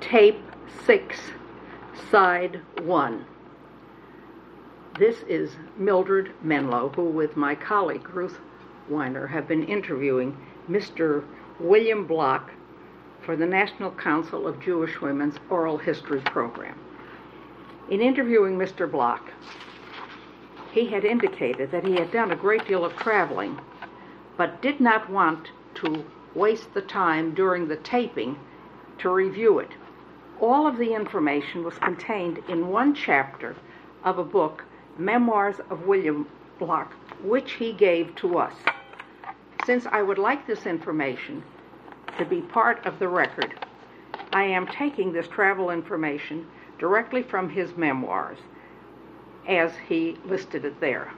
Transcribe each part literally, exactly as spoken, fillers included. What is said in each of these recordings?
Tape six, Side one. This is Mildred Menlo, who with my colleague Ruth Weiner have been interviewing Mister William Block for the National Council of Jewish Women's Oral History Program. In interviewing Mister Block, he had indicated that he had done a great deal of traveling, but did not want to waste the time during the taping to review it. All of the information was contained in one chapter of a book, Memoirs of William Block, which he gave to us. Since I would like this information to be part of the record, I am taking this travel information directly from his memoirs, as he listed it there.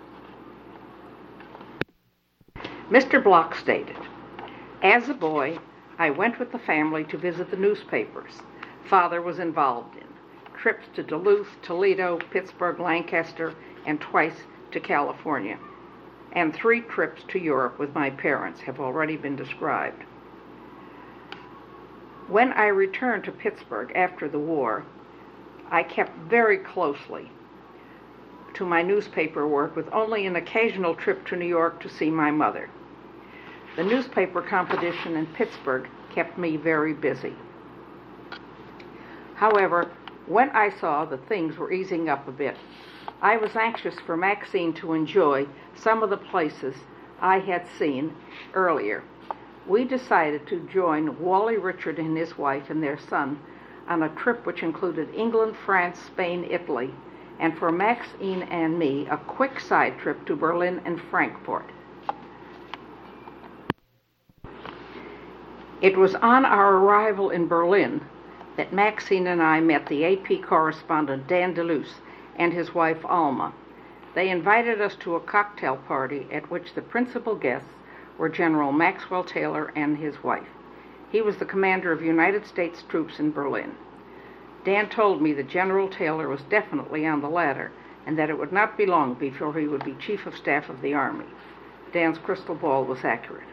Mister Block stated, "As a boy, I went with the family to visit the newspapers Father was involved in, trips to Duluth, Toledo, Pittsburgh, Lancaster, and twice to California, and three trips to Europe with my parents have already been described. When I returned to Pittsburgh after the war, I kept very closely to my newspaper work with only an occasional trip to New York to see my mother. The newspaper competition in Pittsburgh kept me very busy. However, when I saw that things were easing up a bit, I was anxious for Maxine to enjoy some of the places I had seen earlier. We decided to join Wally Richard and his wife and their son on a trip which included England, France, Spain, Italy, and for Maxine and me, a quick side trip to Berlin and Frankfurt. It was on our arrival in Berlin that Maxine and I met the A P correspondent Dan DeLuce and his wife Alma. They invited us to a cocktail party at which the principal guests were General Maxwell Taylor and his wife. He was the commander of United States troops in Berlin. Dan told me that General Taylor was definitely on the ladder and that it would not be long before he would be Chief of Staff of the Army. Dan's crystal ball was accurate.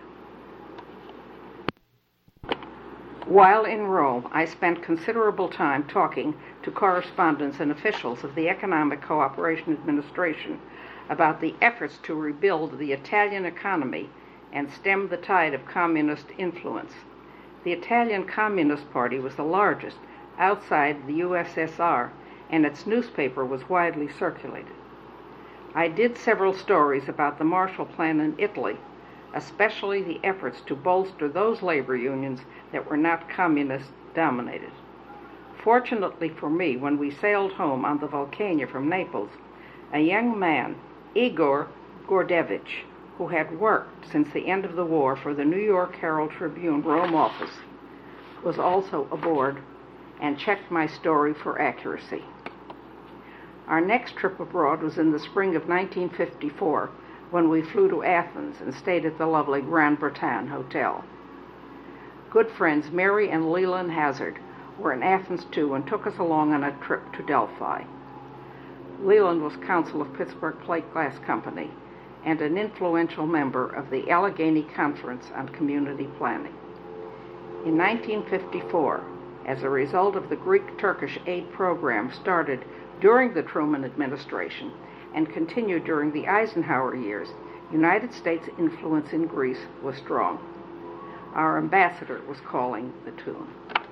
While in Rome, I spent considerable time talking to correspondents and officials of the Economic Cooperation Administration about the efforts to rebuild the Italian economy and stem the tide of communist influence. The Italian Communist Party was the largest outside the U S S R, and its newspaper was widely circulated. I did several stories about the Marshall Plan in Italy, especially the efforts to bolster those labor unions that were not communist-dominated. Fortunately for me, when we sailed home on the Vulcania from Naples, a young man, Igor Gordevich, who had worked since the end of the war for the New York Herald Tribune Rome office, was also aboard and checked my story for accuracy. Our next trip abroad was in the spring of nineteen fifty-four, when we flew to Athens and stayed at the lovely Grand Bretagne Hotel. Good friends Mary and Leland Hazard were in Athens too and took us along on a trip to Delphi. Leland was consul of Pittsburgh Plate Glass Company and an influential member of the Allegheny Conference on Community Planning. In nineteen fifty-four, as a result of the Greek-Turkish aid program started during the Truman administration and continued during the Eisenhower years, United States influence in Greece was strong. Our ambassador was calling the tune.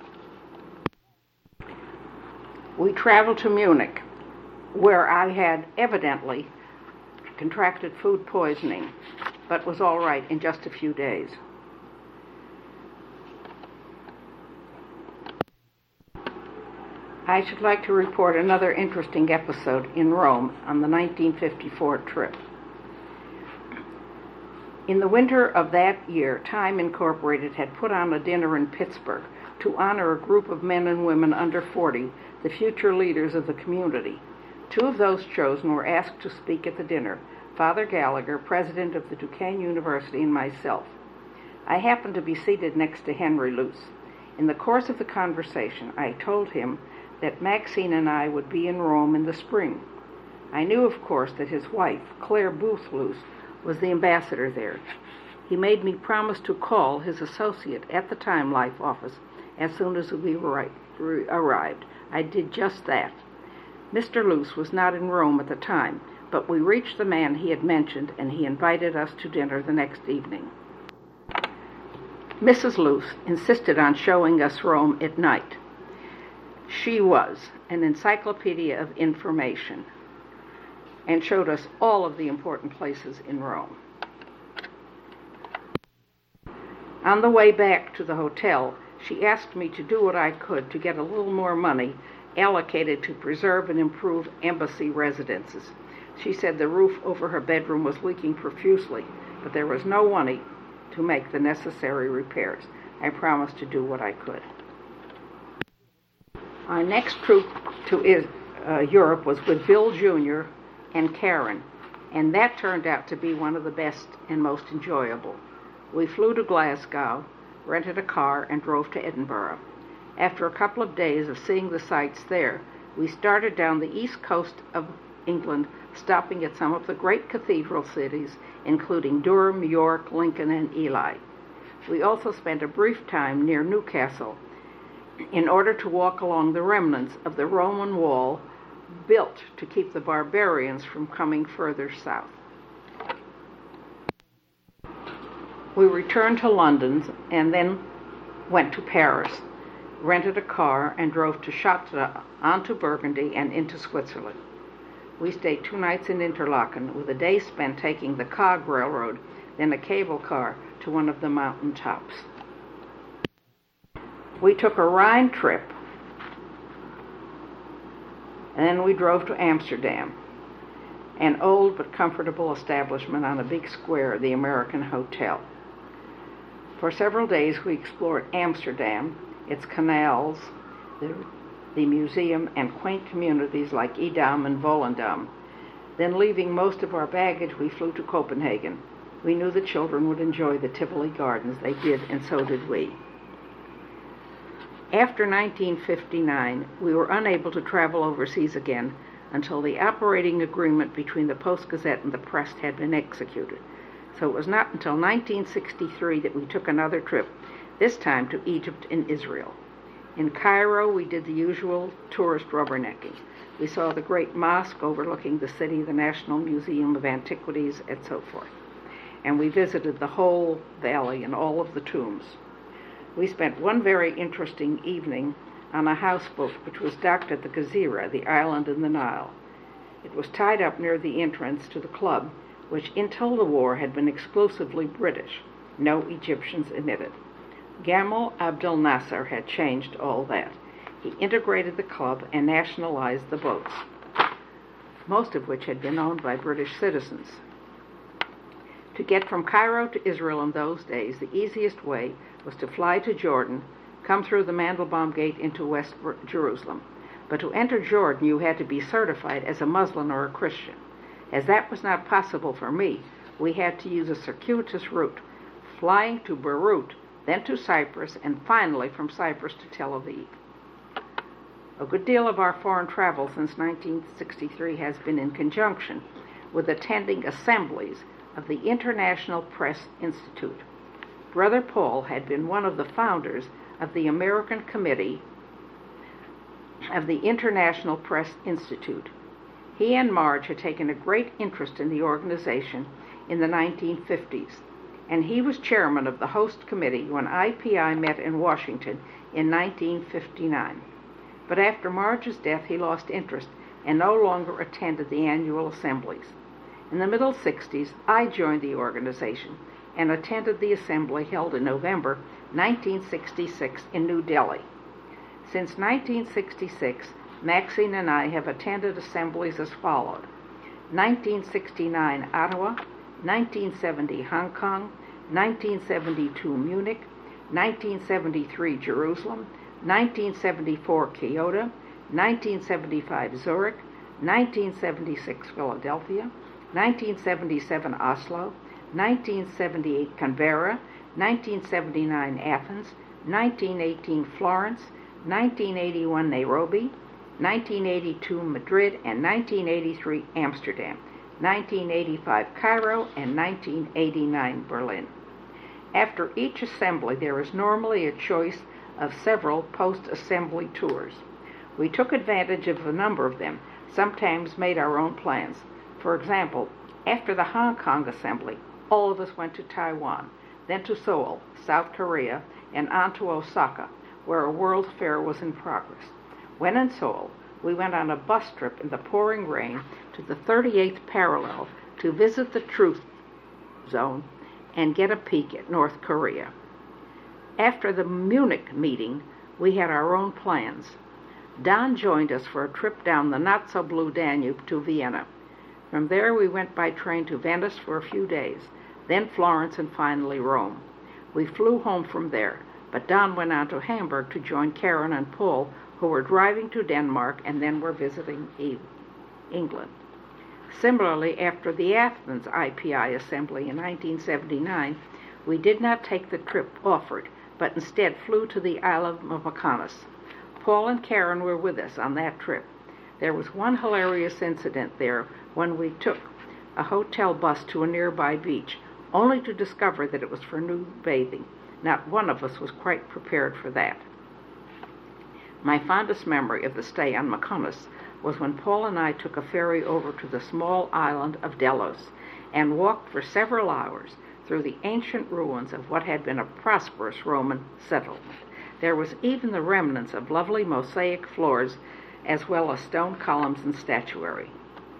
We traveled to Munich, where I had evidently contracted food poisoning, but was all right in just a few days. I should like to report another interesting episode in Rome on the nineteen fifty-four trip. In the winter of that year, Time Incorporated had put on a dinner in Pittsburgh to honor a group of men and women under forty, the future leaders of the community. Two of those chosen were asked to speak at the dinner, Father Gallagher, president of the Duquesne University, and myself. I happened to be seated next to Henry Luce. In the course of the conversation, I told him that Maxine and I would be in Rome in the spring. I knew, of course, that his wife, Claire Booth Luce, was the ambassador there. He made me promise to call his associate at the Time Life office as soon as we arrived. I did just that. Mister Luce was not in Rome at the time, but we reached the man he had mentioned, and he invited us to dinner the next evening. Missus Luce insisted on showing us Rome at night. She was an encyclopedia of information and showed us all of the important places in Rome. On the way back to the hotel, she asked me to do what I could to get a little more money allocated to preserve and improve embassy residences. She said the roof over her bedroom was leaking profusely, but there was no money to make the necessary repairs. I promised to do what I could. Our next trip to uh, Europe was with Bill Junior and Karen, and that turned out to be one of the best and most enjoyable. We flew to Glasgow, rented a car, and drove to Edinburgh. After a couple of days of seeing the sights there, we started down the east coast of England, stopping at some of the great cathedral cities, including Durham, York, Lincoln, and Ely. We also spent a brief time near Newcastle in order to walk along the remnants of the Roman wall built to keep the barbarians from coming further south. We returned to London and then went to Paris, rented a car, and drove to Chartres, on to Burgundy, and into Switzerland. We stayed two nights in Interlaken, with a day spent taking the cog railroad, then a cable car to one of the mountain tops. We took a Rhine trip, and then we drove to Amsterdam, an old but comfortable establishment on a big square, the American Hotel. For several days we explored Amsterdam, its canals, the, the museum, and quaint communities like Edam and Volendam. Then, leaving most of our baggage, we flew to Copenhagen. We knew the children would enjoy the Tivoli Gardens. They did, and so did we. After nineteen fifty-nine, we were unable to travel overseas again until the operating agreement between the Post-Gazette and the press had been executed. So it was not until nineteen sixty-three that we took another trip, this time to Egypt and Israel. In Cairo, we did the usual tourist rubbernecking. We saw the great mosque overlooking the city, the National Museum of Antiquities, and so forth. And we visited the whole valley and all of the tombs. We spent one very interesting evening on a houseboat which was docked at the Gezira, the island in the Nile. It was tied up near the entrance to the club, which until the war had been exclusively British, no Egyptians admitted. Gamal Abdel Nasser had changed all that. He integrated the club and nationalized the boats, most of which had been owned by British citizens. To get from Cairo to Israel in those days, the easiest way was to fly to Jordan, come through the Mandelbaum Gate into West Jerusalem. But to enter Jordan, you had to be certified as a Muslim or a Christian. As that was not possible for me, we had to use a circuitous route, flying to Beirut, then to Cyprus, and finally from Cyprus to Tel Aviv. A good deal of our foreign travel since nineteen sixty-three has been in conjunction with attending assemblies of the International Press Institute. Brother Paul had been one of the founders of the American Committee of the International Press Institute. He and Marge had taken a great interest in the organization in the nineteen fifties, and he was chairman of the host committee when I P I met in Washington in nineteen fifty-nine. But after Marge's death, he lost interest and no longer attended the annual assemblies. In the middle sixties, I joined the organization and attended the assembly held in November nineteen sixty-six in New Delhi. Since nineteen sixty-six, Maxine and I have attended assemblies as followed: nineteen sixty-nine Ottawa, nineteen seventy Hong Kong, nineteen seventy-two Munich, nineteen seventy-three Jerusalem, nineteen seventy-four Kyoto, nineteen seventy-five Zurich, nineteen seventy-six Philadelphia, nineteen seventy-seven Oslo, nineteen seventy-eight Canberra, nineteen seventy-nine Athens, nineteen eighteen Florence, nineteen eighty-one Nairobi, nineteen eighty-two Madrid, and nineteen eighty-three Amsterdam, nineteen eighty-five Cairo, and nineteen eighty-nine Berlin. After each assembly, there is normally a choice of several post-assembly tours. We took advantage of a number of them, sometimes made our own plans. For example, after the Hong Kong Assembly, all of us went to Taiwan, then to Seoul, South Korea, and on to Osaka, where a World's Fair was in progress. When in Seoul, we went on a bus trip in the pouring rain to the thirty-eighth parallel to visit the Truth Zone and get a peek at North Korea. After the Munich meeting, we had our own plans. Don joined us for a trip down the not-so-blue Danube to Vienna. From there we went by train to Venice for a few days, then Florence and finally Rome. We flew home from there, but Don went on to Hamburg to join Karen and Paul, who were driving to Denmark and then were visiting England. Similarly, after the Athens I P I Assembly in nineteen seventy-nine, we did not take the trip offered, but instead flew to the island of Mykonos. Paul and Karen were with us on that trip. There was one hilarious incident there when we took a hotel bus to a nearby beach, only to discover that it was for nude bathing. Not one of us was quite prepared for that. My fondest memory of the stay on Mykonos was when Paul and I took a ferry over to the small island of Delos and walked for several hours through the ancient ruins of what had been a prosperous Roman settlement. There was even the remnants of lovely mosaic floors as well as stone columns and statuary.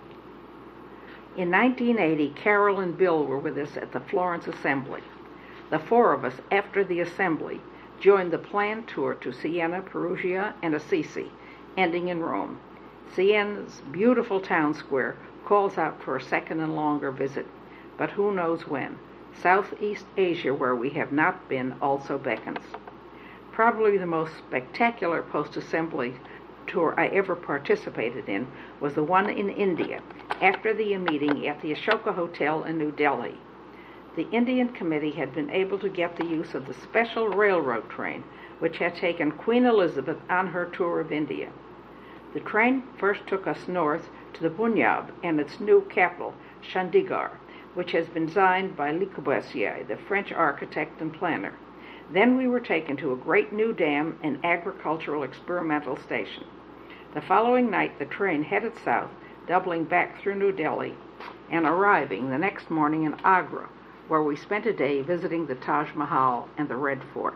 In nineteen eighty, Carol and Bill were with us at the Florence Assembly. The four of us, after the assembly, joined the planned tour to Siena, Perugia, and Assisi, ending in Rome. Siena's beautiful town square calls out for a second and longer visit, but who knows when. Southeast Asia, where we have not been, also beckons. Probably the most spectacular post-assembly tour I ever participated in was the one in India, after the meeting at the Ashoka Hotel in New Delhi. The Indian committee had been able to get the use of the special railroad train which had taken Queen Elizabeth on her tour of India. The train first took us north to the Punjab and its new capital, Chandigarh, which has been designed by Le Corbusier, the French architect and planner. Then we were taken to a great new dam and agricultural experimental station. The following night the train headed south, doubling back through New Delhi, and arriving the next morning in Agra, where we spent a day visiting the Taj Mahal and the Red Fort.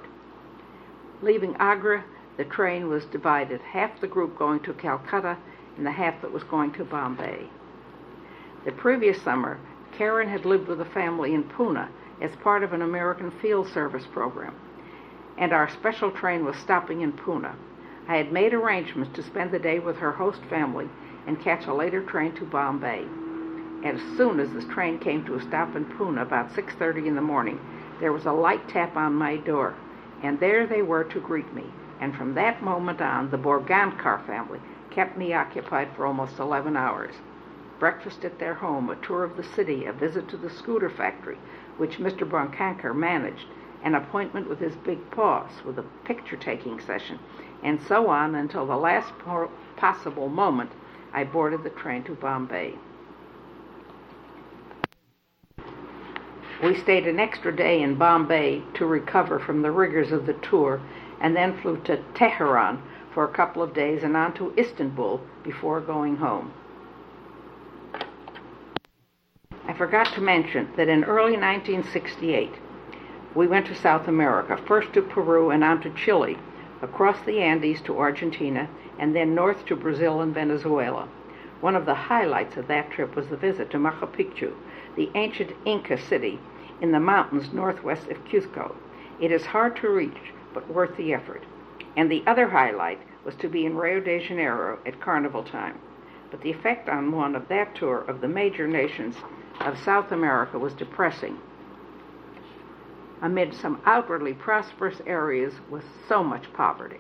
Leaving Agra, the train was divided, half the group going to Calcutta and the half that was going to Bombay. The previous summer, Karen had lived with a family in Pune as part of an American Field Service program, and our special train was stopping in Pune. I had made arrangements to spend the day with her host family and catch a later train to Bombay. As soon as the train came to a stop in Pune about six thirty in the morning, there was a light tap on my door, and there they were to greet me. And from that moment on, the Borgankar family kept me occupied for almost eleven hours. Breakfast at their home, a tour of the city, a visit to the scooter factory, which Mister Borgankar managed, an appointment with his big boss, with a picture-taking session, and so on until the last po- possible moment I boarded the train to Bombay. We stayed an extra day in Bombay to recover from the rigors of the tour, and then flew to Tehran for a couple of days and on to Istanbul before going home. I forgot to mention that in early nineteen sixty-eight, we went to South America, first to Peru and on to Chile, across the Andes to Argentina, and then north to Brazil and Venezuela. One of the highlights of that trip was the visit to Machu Picchu, the ancient Inca city in the mountains northwest of Cusco. It is hard to reach, but worth the effort. And the other highlight was to be in Rio de Janeiro at carnival time. But the effect on one of that tour of the major nations of South America was depressing. Amid some outwardly prosperous areas with so much poverty.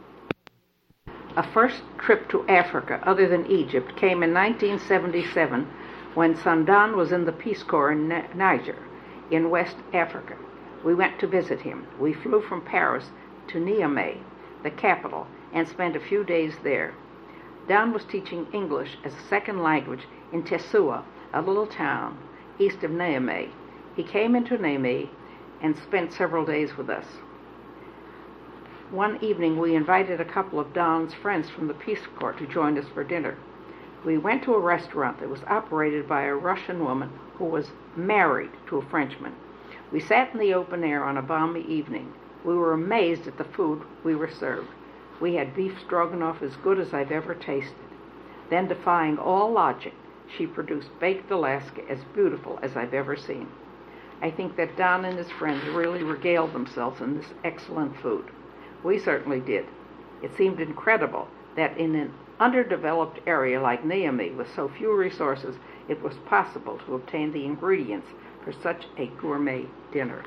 A first trip to Africa other than Egypt came in nineteen seventy-seven when Sandan was in the Peace Corps in Niger, in West Africa. We went to visit him. We flew from Paris to Niamey, the capital, and spent a few days there. Don was teaching English as a second language in Tessoua, a little town east of Niamey. He came into Niamey and spent several days with us. One evening we invited a couple of Don's friends from the Peace Corps to join us for dinner. We went to a restaurant that was operated by a Russian woman who was married to a Frenchman. We sat in the open air on a balmy evening. We were amazed at the food we were served. We had beef stroganoff as good as I've ever tasted. Then, defying all logic, she produced baked Alaska as beautiful as I've ever seen. I think that Don and his friends really regaled themselves in this excellent food. We certainly did. It seemed incredible that in an underdeveloped area like Niamey, with so few resources, it was possible to obtain the ingredients for such a gourmet dinner.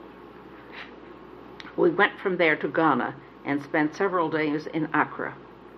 We went from there to Ghana and spent several days in Accra.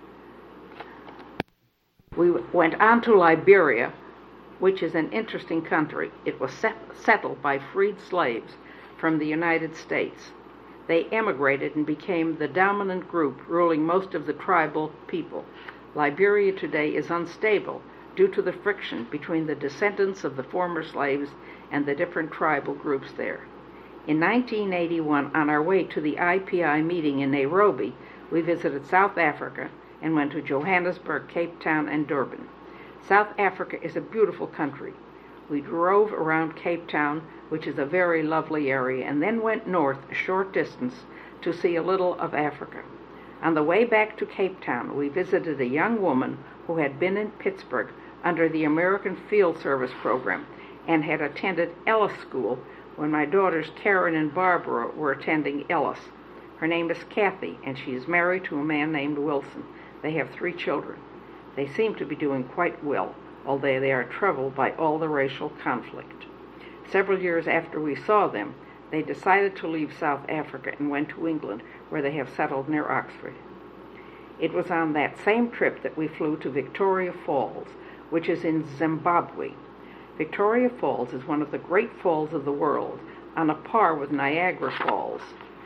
We went on to Liberia, which is an interesting country. It was set, settled by freed slaves from the United States. They emigrated and became the dominant group ruling most of the tribal people. Liberia today is unstable due to the friction between the descendants of the former slaves and the different tribal groups there. In nineteen eighty-one, on our way to the I P I meeting in Nairobi, we visited South Africa and went to Johannesburg, Cape Town, and Durban. South Africa is a beautiful country. We drove around Cape Town, which is a very lovely area, and then went north a short distance to see a little of Africa. On the way back to Cape Town, we visited a young woman who had been in Pittsburgh under the American Field Service Program and had attended Ellis School when my daughters Karen and Barbara were attending Ellis. Her name is Kathy, and she is married to a man named Wilson. They have three children. They seem to be doing quite well, although they are troubled by all the racial conflict. Several years after we saw them, they decided to leave South Africa and went to England, where they have settled near Oxford. It was on that same trip that we flew to Victoria Falls, which is in Zimbabwe. Victoria Falls is one of the great falls of the world, on a par with Niagara Falls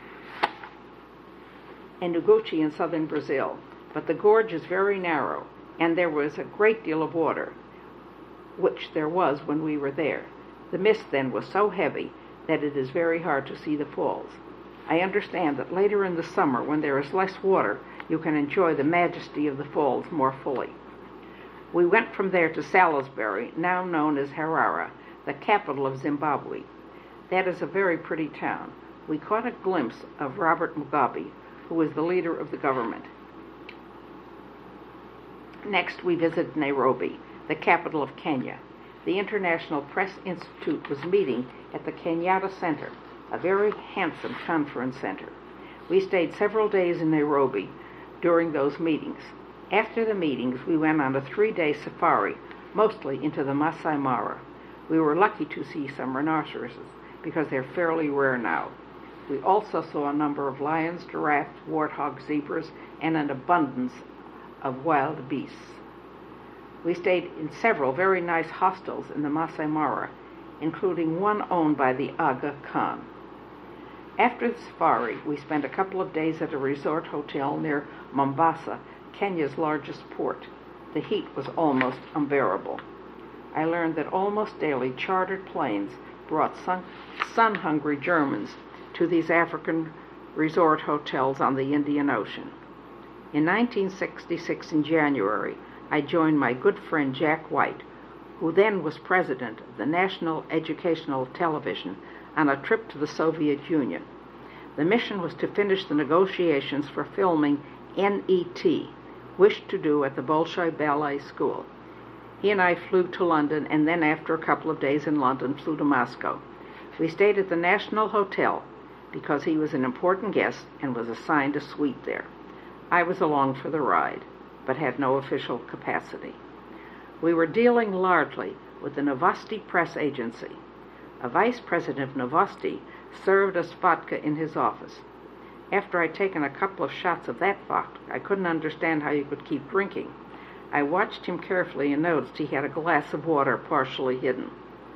and Noguchi in southern Brazil. But the gorge is very narrow, and there was a great deal of water, which there was when we were there. The mist then was so heavy that it is very hard to see the falls. I understand that later in the summer, when there is less water, you can enjoy the majesty of the falls more fully. We went from there to Salisbury, now known as Harare, the capital of Zimbabwe. That is a very pretty town. We caught a glimpse of Robert Mugabe, who was the leader of the government. Next, we visited Nairobi, the capital of Kenya. The International Press Institute was meeting at the Kenyatta Center, a very handsome conference center. We stayed several days in Nairobi during those meetings. After the meetings, we went on a three-day safari, mostly into the Masai Mara. We were lucky to see some rhinoceroses, because they're fairly rare now. We also saw a number of lions, giraffes, warthogs, zebras, and an abundance of wild beasts. We stayed in several very nice hostels in the Masai Mara, including one owned by the Aga Khan. After the safari, we spent a couple of days at a resort hotel near Mombasa, Kenya's largest port. The heat was almost unbearable. I learned that almost daily chartered planes brought sun- sun-hungry Germans to these African resort hotels on the Indian Ocean. In nineteen sixty-six, in January, I joined my good friend Jack White, who then was president of the National Educational Television, on a trip to the Soviet Union. The mission was to finish the negotiations for filming N E T, wished to do at the Bolshoi Ballet School. He and I flew to London, and then after a couple of days in London, flew to Moscow. We stayed at the National Hotel because he was an important guest and was assigned a suite there. I was along for the ride, but had no official capacity. We were dealing largely with the Novosti Press Agency. A vice president of Novosti served us vodka in his office. After I'd taken a couple of shots of that vodka, I couldn't understand how you could keep drinking. I watched him carefully and noticed he had a glass of water partially hidden.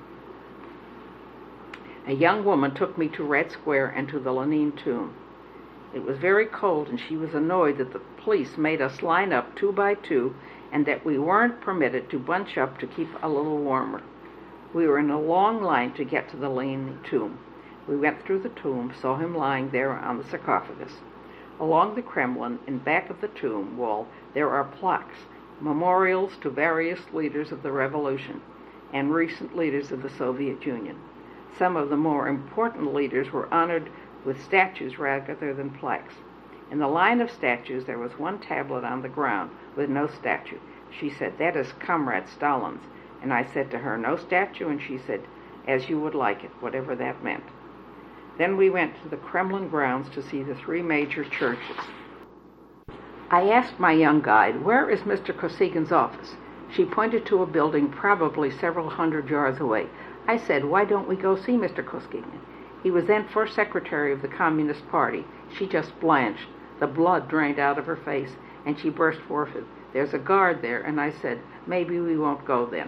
A young woman took me to Red Square and to the Lenin tomb. It was very cold, and she was annoyed that the police made us line up two by two and that we weren't permitted to bunch up to keep a little warmer. We were in a long line to get to the Lenin tomb. We went through the tomb, saw him lying there on the sarcophagus. Along the Kremlin, in back of the tomb wall, there are plaques, memorials to various leaders of the revolution and recent leaders of the Soviet Union. Some of the more important leaders were honored with statues rather than plaques. In the line of statues, there was one tablet on the ground with no statue. She said, "That is Comrade Stalin's." And I said to her, "No statue?" And she said, "As you would like it," whatever that meant. Then we went to the Kremlin grounds to see the three major churches. I asked my young guide, "Where is Mister Kosygin's office?" She pointed to a building probably several hundred yards away. I said, "Why don't we go see Mister Kosygin?" He was then first secretary of the Communist Party. She just blanched. The blood drained out of her face, and she burst forth, "There's a guard there," and I said, "Maybe we won't go then."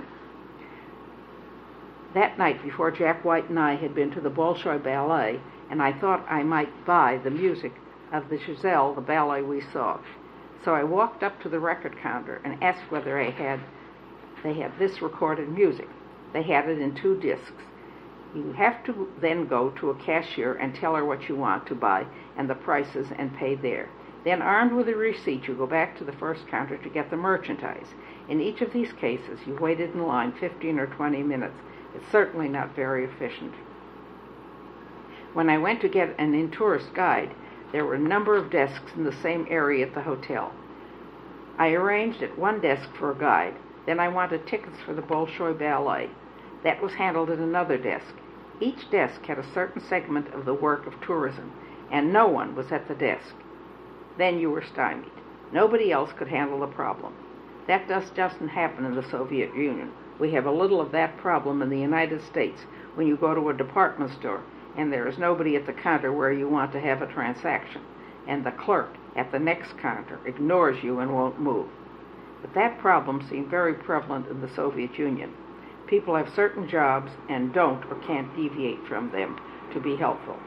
That night, before Jack White and I had been to the Bolshoi Ballet, and I thought I might buy the music of the Giselle, the ballet we saw. So I walked up to the record counter and asked whether I had, they had this recorded music. They had it in two discs. You have to then go to a cashier and tell her what you want to buy and the prices and pay there. Then, armed with a receipt, you go back to the first counter to get the merchandise. In each of these cases, you waited in line fifteen or twenty minutes. It's certainly not very efficient. When I went to get an in-tourist guide, there were a number of desks in the same area at the hotel. I arranged at one desk for a guide. Then I wanted tickets for the Bolshoi Ballet. That was handled at another desk. Each desk had a certain segment of the work of tourism, and no one was at the desk. Then you were stymied. Nobody else could handle the problem. That just doesn't happen in the Soviet Union. We have a little of that problem in the United States when you go to a department store and there is nobody at the counter where you want to have a transaction, and the clerk at the next counter ignores you and won't move. But that problem seemed very prevalent in the Soviet Union. People have certain jobs and don't or can't deviate from them to be helpful.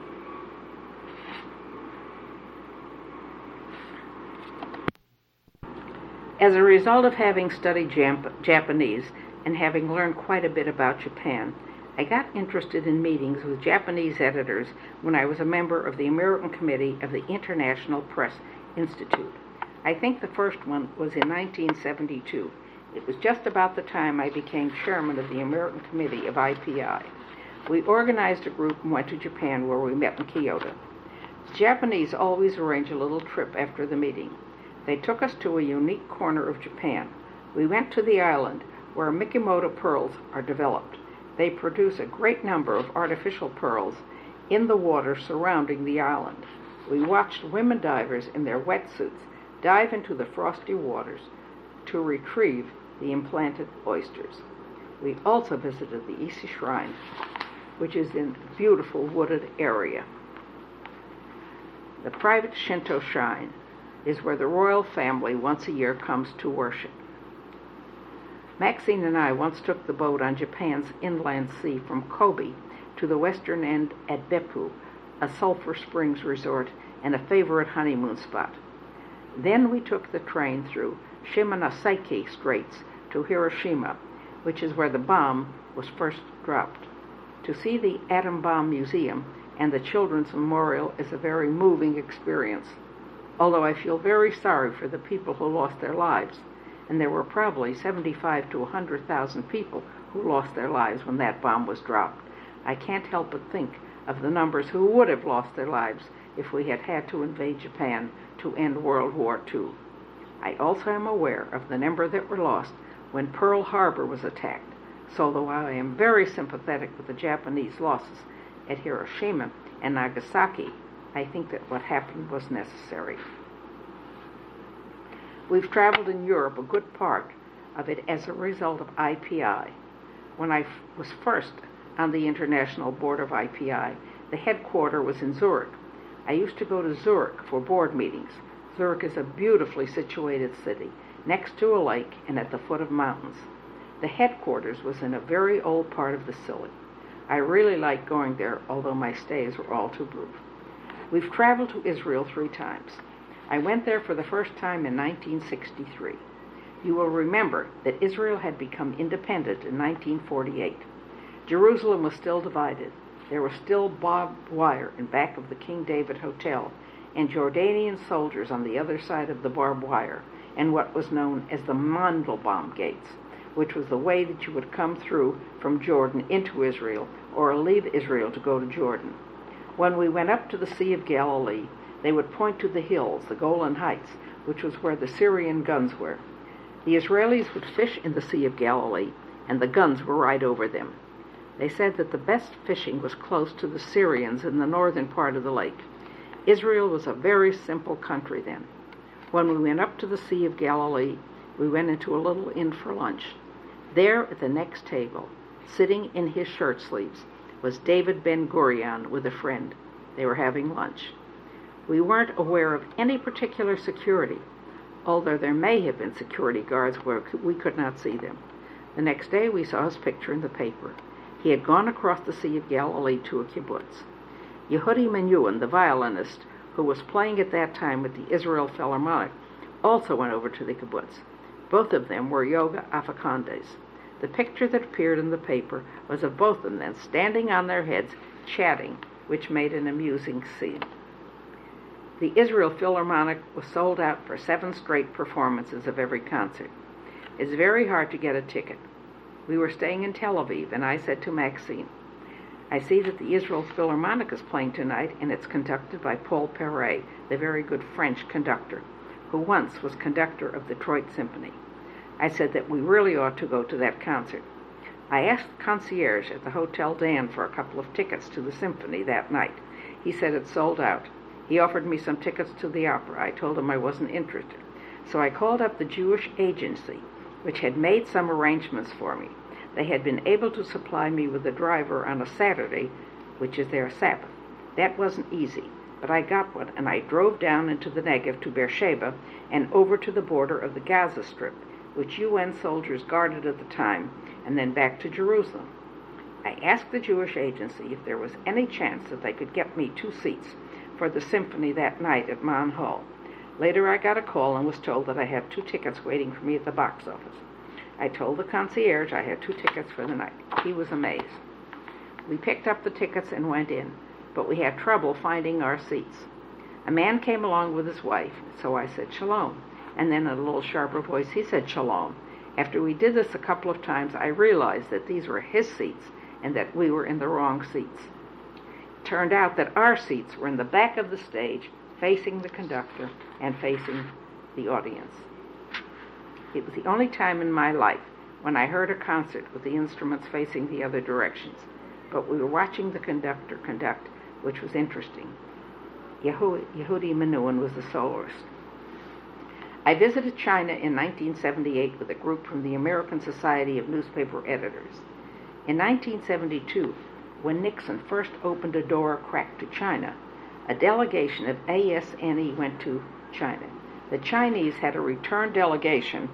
As a result of having studied Jap- Japanese and having learned quite a bit about Japan, I got interested in meetings with Japanese editors when I was a member of the American Committee of the International Press Institute. I think the first one was in nineteen seventy-two. It was just about the time I became chairman of the American Committee of I P I. We organized a group and went to Japan, where we met in Kyoto. The Japanese always arrange a little trip after the meeting. They took us to a unique corner of Japan. We went to the island where Mikimoto pearls are developed. They produce a great number of artificial pearls in the water surrounding the island. We watched women divers in their wetsuits dive into the frosty waters to retrieve the implanted oysters. We also visited the Ise Shrine, which is in a beautiful wooded area. The private Shinto shrine is where the royal family once a year comes to worship. Maxine and I once took the boat on Japan's inland sea from Kobe to the western end at Beppu, a sulfur springs resort and a favorite honeymoon spot. Then we took the train through Shimonoseki Straits to Hiroshima, which is where the bomb was first dropped. To see the Atom Bomb Museum and the Children's Memorial is a very moving experience, although I feel very sorry for the people who lost their lives, and there were probably seventy-five to one hundred thousand people who lost their lives when that bomb was dropped. I can't help but think of the numbers who would have lost their lives if we had had to invade Japan to end World War Two. I also am aware of the number that were lost when Pearl Harbor was attacked, so though I am very sympathetic with the Japanese losses at Hiroshima and Nagasaki, I think that what happened was necessary. We've traveled in Europe a good part of it as a result of I P I. When I f- was first on the International Board of I P I, the headquarters was in Zurich. I used to go to Zurich for board meetings. Zurich is a beautifully situated city, next to a lake and at the foot of mountains. The headquarters was in a very old part of the city. I really liked going there, although my stays were all too brief. We've traveled to Israel three times. I went there for the first time in nineteen sixty-three. You will remember that Israel had become independent in nineteen forty-eight. Jerusalem was still divided. There was still barbed wire in back of the King David Hotel, and Jordanian soldiers on the other side of the barbed wire, and what was known as the Mandelbaum Gates, which was the way that you would come through from Jordan into Israel or leave Israel to go to Jordan. When we went up to the Sea of Galilee, they would point to the hills, the Golan Heights, which was where the Syrian guns were. The Israelis would fish in the Sea of Galilee, and the guns were right over them. They said that the best fishing was close to the Syrians in the northern part of the lake. Israel was a very simple country then. When we went up to the Sea of Galilee, we went into a little inn for lunch. There at the next table, sitting in his shirt sleeves, was David Ben-Gurion with a friend. They were having lunch. We weren't aware of any particular security, although there may have been security guards where we could not see them. The next day we saw his picture in the paper. He had gone across the Sea of Galilee to a kibbutz. Yehudi Menuhin, the violinist, who was playing at that time with the Israel Philharmonic, also went over to the kibbutz. Both of them were yoga afakandes. The picture that appeared in the paper was of both of them standing on their heads, chatting, which made an amusing scene. The Israel Philharmonic was sold out for seven straight performances of every concert. It's very hard to get a ticket. We were staying in Tel Aviv, and I said to Maxine, I see that the Israel Philharmonic is playing tonight, and it's conducted by Paul Perret, the very good French conductor, who once was conductor of the Detroit Symphony. I said that we really ought to go to that concert. I asked the concierge at the Hotel Dan for a couple of tickets to the symphony that night. He said it sold out. He offered me some tickets to the opera. I told him I wasn't interested. So I called up the Jewish agency, which had made some arrangements for me. They had been able to supply me with a driver on a Saturday, which is their Sabbath. That wasn't easy, but I got one, and I drove down into the Negev to Beersheba and over to the border of the Gaza Strip, which U N soldiers guarded at the time, and then back to Jerusalem. I asked the Jewish agency if there was any chance that they could get me two seats for the symphony that night at Mon Hall. Later I got a call and was told that I had two tickets waiting for me at the box office. I told the concierge I had two tickets for the night. He was amazed. We picked up the tickets and went in, but we had trouble finding our seats. A man came along with his wife, so I said shalom, and then in a little sharper voice he said shalom. After we did this a couple of times, I realized that these were his seats and that we were in the wrong seats. It turned out that our seats were in the back of the stage, facing the conductor and facing the audience. It was the only time in my life when I heard a concert with the instruments facing the other directions, but we were watching the conductor conduct, which was interesting. Yehudi, Yehudi Menuhin was the soloist. I visited China in nineteen seventy-eight with a group from the American Society of Newspaper Editors. In nineteen seventy-two, when Nixon first opened a door crack to China, a delegation of A S N E went to China. The Chinese had a return delegation,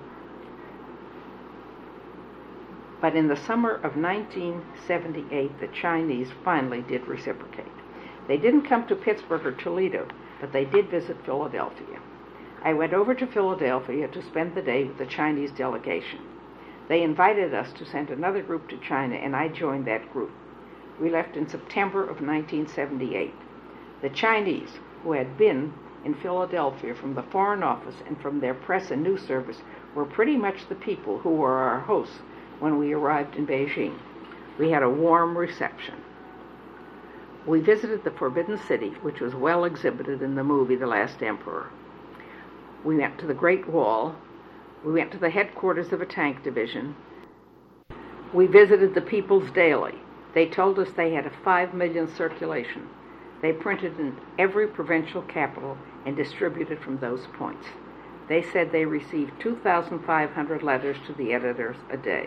but in the summer of nineteen seventy-eight, the Chinese finally did reciprocate. They didn't come to Pittsburgh or Toledo, but they did visit Philadelphia. I went over to Philadelphia to spend the day with the Chinese delegation. They invited us to send another group to China, and I joined that group. We left in September of nineteen seventy-eight. The Chinese, who had been in Philadelphia from the Foreign Office and from their press and news service, were pretty much the people who were our hosts when we arrived in Beijing. We had a warm reception. We visited the Forbidden City, which was well exhibited in the movie The Last Emperor. We went to the Great Wall. We went to the headquarters of a tank division. We visited the People's Daily. They told us they had a five million circulation. They printed in every provincial capital and distributed from those points. They said they received two thousand five hundred letters to the editors a day.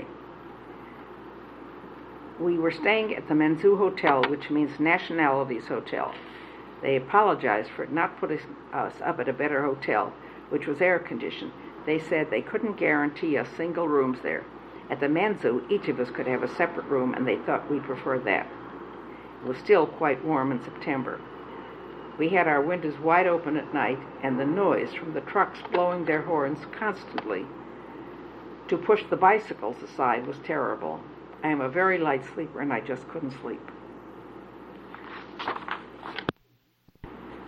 We were staying at the Menzu Hotel, which means Nationalities Hotel. They apologized for not putting us up at a better hotel, which was air-conditioned. They said they couldn't guarantee us single rooms there. At the Menzu, each of us could have a separate room, and they thought we preferred that. It was still quite warm in September. We had our windows wide open at night, and the noise from the trucks blowing their horns constantly to push the bicycles aside was terrible. I am a very light sleeper, and I just couldn't sleep. At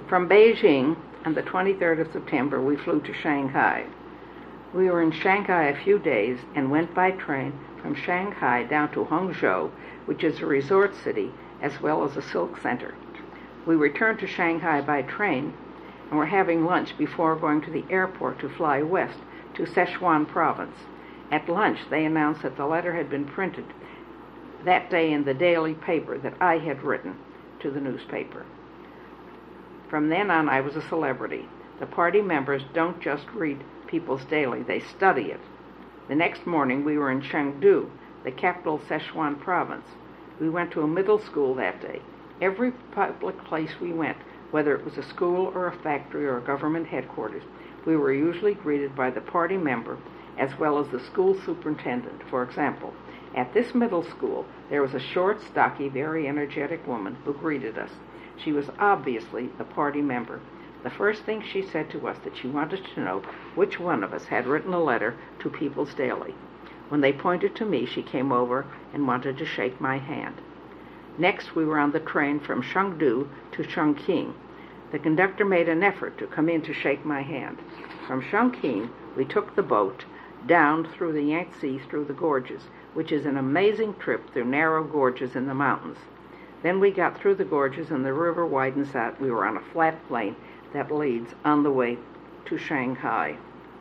From Beijing, on the twenty-third of September, we flew to Shanghai. We were in Shanghai a few days and went by train from Shanghai down to Hangzhou, which is a resort city as well as a silk center. We returned to Shanghai by train and were having lunch before going to the airport to fly west to Sichuan province. At lunch, they announced that the letter had been printed that day in the daily paper that I had written to the newspaper. From then on, I was a celebrity. The party members don't just read People's Daily, they study it. The next morning, we were in Chengdu, the capital of Sichuan province. We went to a middle school that day. Every public place we went, whether it was a school or a factory or a government headquarters, we were usually greeted by the party member as well as the school superintendent. For example, at this middle school, there was a short, stocky, very energetic woman who greeted us. She was obviously a party member. The first thing she said to us that she wanted to know which one of us had written a letter to People's Daily. When they pointed to me, she came over and wanted to shake my hand. Next, we were on the train from Chengdu to Chongqing. The conductor made an effort to come in to shake my hand. From Chongqing, we took the boat down through the Yangtze through the gorges, which is an amazing trip through narrow gorges in the mountains. Then we got through the gorges and the river widens out. We were on a flat plain that leads on the way to Shanghai.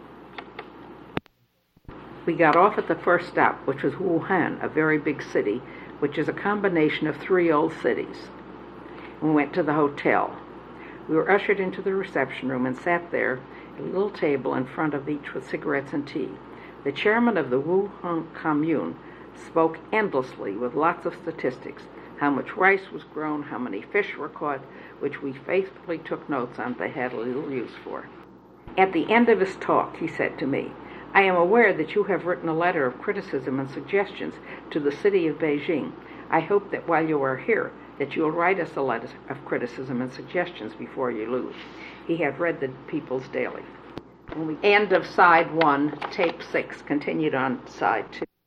We got off at the first stop, which was Wuhan, a very big city, which is a combination of three old cities. We went to the hotel. We were ushered into the reception room and sat there at a little table in front of each with cigarettes and tea. The chairman of the Wuhan Commune spoke endlessly with lots of statistics, how much rice was grown, how many fish were caught, which we faithfully took notes on but had little use for. At the end of his talk, he said to me, "I am aware that you have written a letter of criticism and suggestions to the city of Beijing. I hope that while you are here, that you will write us a letter of criticism and suggestions before you leave." He had read the People's Daily. When we end of side one, tape six, continued on side two.